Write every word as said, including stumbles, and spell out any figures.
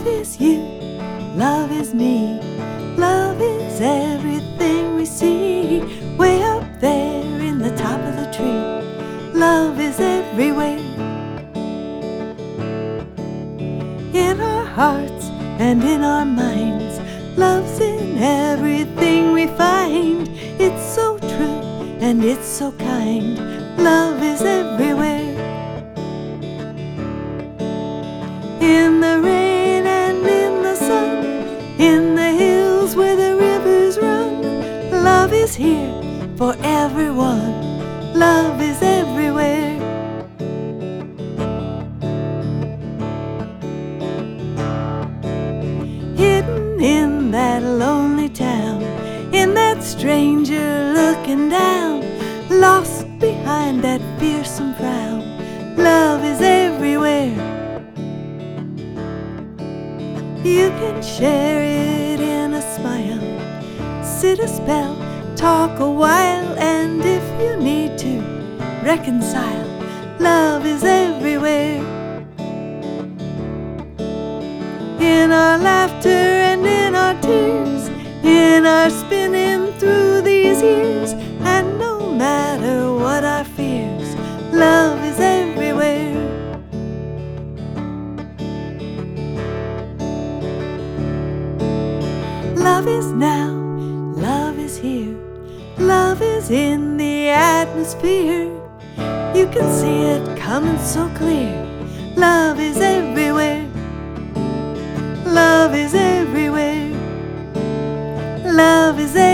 Love is you, love is me, love is everything we see. Way up there in the top of the tree, love is everywhere. In our hearts and in our minds, love's in everything we find. It's so true and it's so kind, love is everywhere. In the rain and in the sun, in the hills where the rivers run, love is here for everyone, love is everywhere. Hidden in that lonely town, in that stranger looking down, lost behind that fearsome frown, love is everywhere. You can share it in a smile, sit a spell, talk a while, and if you need to, reconcile, love is everywhere. In our laughter and in our tears, in our spinning through these years, and no matter what our fears, love is everywhere. Love is now, love is here, love is in the atmosphere. You can see it coming so clear, love is everywhere. Love is everywhere, love is everywhere.